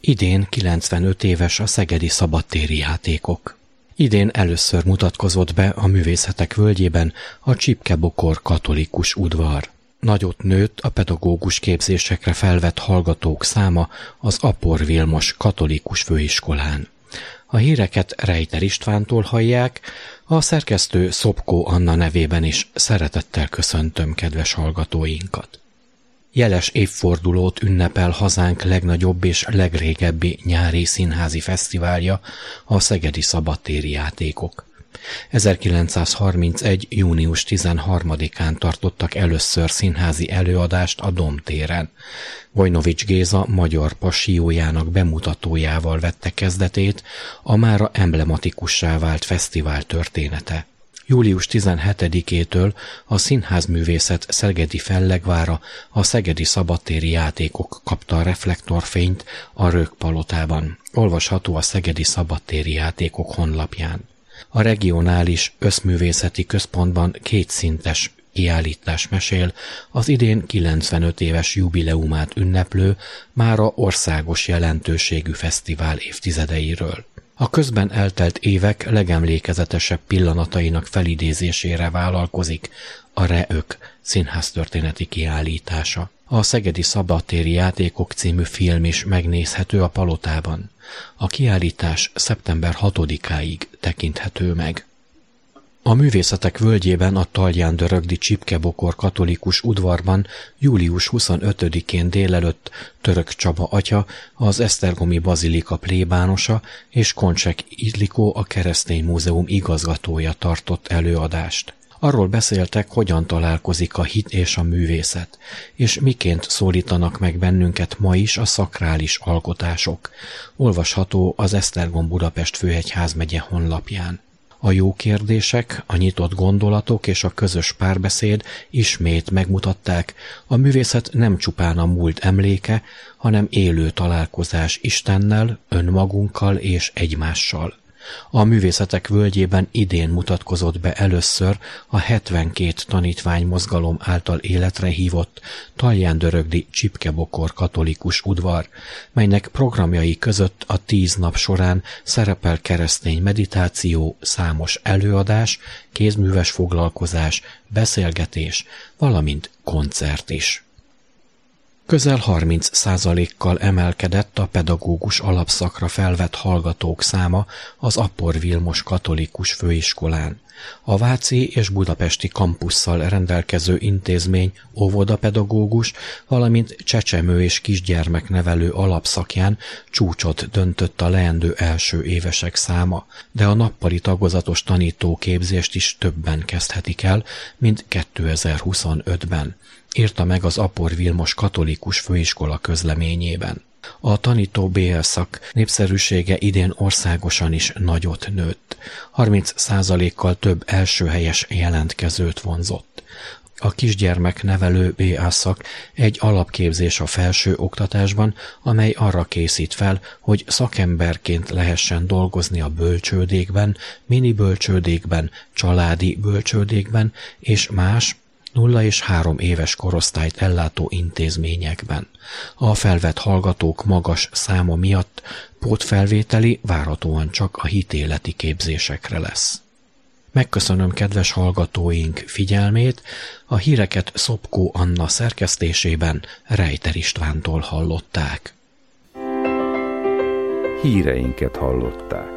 Idén 95 éves a szegedi szabadtéri játékok. Idén először mutatkozott be a Művészetek Völgyében a Csipke-Bokor katolikus udvar. Nagyot nőtt a pedagógus képzésekre felvett hallgatók száma az Apor Vilmos katolikus főiskolán. A híreket Rejter Istvántól hallják, a szerkesztő Szopkó Anna nevében is szeretettel köszöntöm kedves hallgatóinkat. Jeles évfordulót ünnepel hazánk legnagyobb és legrégebbi nyári színházi fesztiválja, a Szegedi Szabadtéri Játékok. 1931. június 13-án tartottak először színházi előadást a Dom téren. Vojnovics Géza magyar passiójának bemutatójával vette kezdetét a mára emblematikussá vált fesztivál története. Július 17-től a színházművészet szegedi fellegvára, a Szegedi Szabadtéri Játékok kapta a reflektorfényt a Rögpalotában. Olvasható a Szegedi Szabadtéri Játékok honlapján. A regionális összművészeti központban kétszintes kiállítás mesél az idén 95 éves jubileumát ünneplő, mára országos jelentőségű fesztivál évtizedeiről. A közben eltelt évek legemlékezetesebb pillanatainak felidézésére vállalkozik a Reök színháztörténeti kiállítása. A Szegedi Szabadtéri Játékok című film is megnézhető a Palotában. A kiállítás szeptember 6-áig tekinthető meg. A Művészetek Völgyében a Talgyán-Dörögdi Csipke-Bokor katolikus udvarban július 25-én délelőtt Török Csaba atya, az Esztergomi Bazilika plébánosa és Koncsek Illikó, a Keresztény Múzeum igazgatója tartott előadást. Arról beszéltek, hogyan találkozik a hit és a művészet, és miként szólítanak meg bennünket ma is a szakrális alkotások. Olvasható az Esztergom-Budapest főegyházmegye honlapján. A jó kérdések, a nyitott gondolatok és a közös párbeszéd ismét megmutatták, a művészet nem csupán a múlt emléke, hanem élő találkozás Istennel, önmagunkkal és egymással. A Művészetek Völgyében idén mutatkozott be először a 72 tanítvány mozgalom által életre hívott Talgyán-Dörögdi Csipke-Bokor katolikus udvar, melynek programjai között a 10 nap során szerepel keresztény meditáció, számos előadás, kézműves foglalkozás, beszélgetés, valamint koncert is. Közel 30%-kal emelkedett a pedagógus alapszakra felvett hallgatók száma az Apor Vilmos katolikus főiskolán. A váci és budapesti kampusszal rendelkező intézmény óvodapedagógus, valamint csecsemő és kisgyermeknevelő alapszakján csúcsot döntött a leendő első évesek száma, de a nappali tagozatos tanítóképzést is többen kezdhetik el, mint 2025-ben. Írta meg az Apor Vilmos katolikus főiskola közleményében. A tanító BL szak népszerűsége idén országosan is nagyot nőtt. 30%-kal több elsőhelyes jelentkezőt vonzott. A kisgyermeknevelő BA szak egy alapképzés a felső oktatásban, amely arra készít fel, hogy szakemberként lehessen dolgozni a bölcsődékben, mini bölcsődékben, családi bölcsődékben és más 0 és 3 éves korosztályt ellátó intézményekben. A felvett hallgatók magas száma miatt pótfelvételi várhatóan csak a hitéleti képzésekre lesz. Megköszönöm kedves hallgatóink figyelmét, a híreket Szopkó Anna szerkesztésében Rejter Istvántól hallották. Híreinket hallották.